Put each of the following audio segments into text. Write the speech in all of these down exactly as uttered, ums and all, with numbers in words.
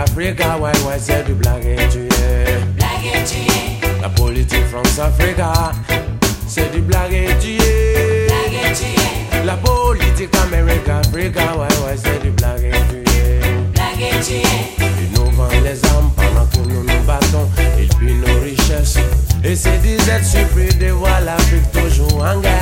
Africa, ouais, ouais, c'est du blague et tu es. Blague et tu es. La politique France-Africa, c'est du blague et tu es. Blague et tu es. La politique Amérique-Africa, ouais, ouais, c'est du blague et tu es. Blague et tu es. Ils nous vendent les armes pendant que nous nous battons. Ils pillent nos richesses. Et c'est des êtres surpris de voir l'Afrique toujours en guerre.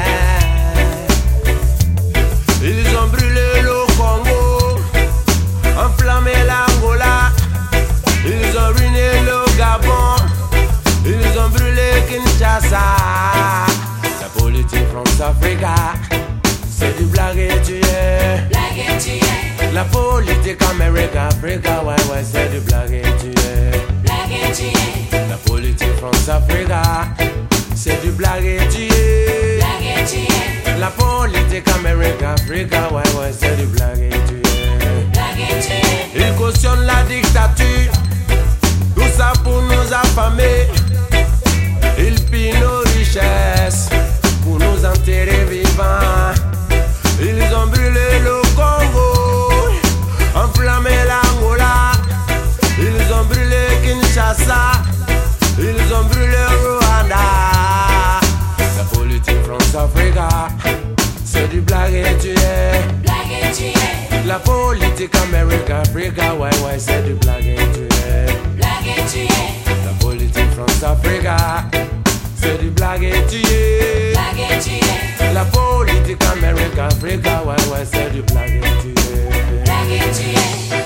Ils ont brûlé le Congo, enflammé l'Angola. Ils ont ruiné le Gabon. Ils ont brûlé Kinshasa. La politique France-Africa, c'est du blague et tu es. Blague et tu es. La politique Amérique-Africa, ouais, ouais, c'est du blague et tu es. Blague et tu es. La politique France-Africa, c'est du blague et tu es. Blague et tu es. La politique Amérique-Africa, ouais, ouais, c'est du blague et tu es. Blague et tu es. Ils cautionnent la dictature, tout ça pour nous affamer. Ils pillent nos richesses pour nous enterrer vivants. Ils ont brûlé le Congo, enflammé l'Angola. Ils ont brûlé Kinshasa. Ils ont brûlé Rwanda. La politique France-Africa, c'est du blague et tu es. Blague et tu es. La politique Amérique-Africa, ouais, ouais, c'est du blague et tu es. Blague et tu es. La politique France-Africa, c'est du blague et tu es. Blague et tu es. La politique Amérique-Africa, ouais, ouais, c'est du blague et tu es. Blague et tu es.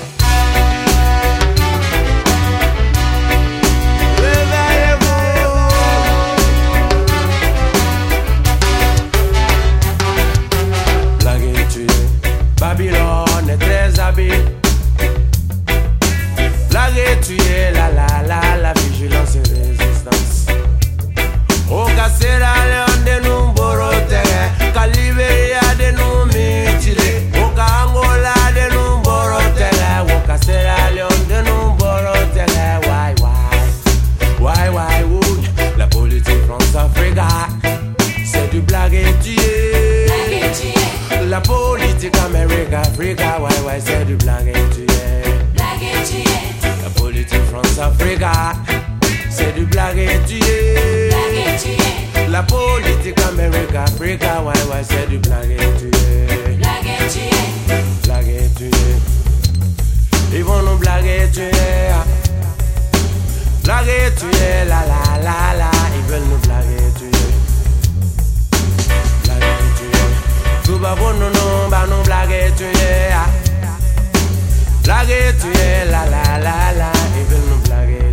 Babylone est très habile. Blague et tu es, la la la, la vigilance et résistance. Au Sierra Leone de nous borotere, Caliberia de nous mutilé, au Angola de nous borotere, au Sierra Leone de nous borotere. Why why, why why would la politique France-Africa, c'est du blague et tu es. Blague et tu es. La politique Amérique-Africa, ouais, ouais, c'est du blague et tu es. Blague et tu es. La politique France-Africa, c'est du blague et tu es. Blague et tu es. La politique Amérique-Africa, ouais, ouais, c'est du blague et tu es. Blague et tu es. Blague et tu es. Ils vont nous blaguer, tu es. Blaguer, tu es, la la la la. Ils veulent nous blaguer, tu es. Blaguer, tu es. Tout va bon, non, non, bah nous blaguer, tu es. Blaguer, tu es, la la la la. Ils veulent nous blaguer.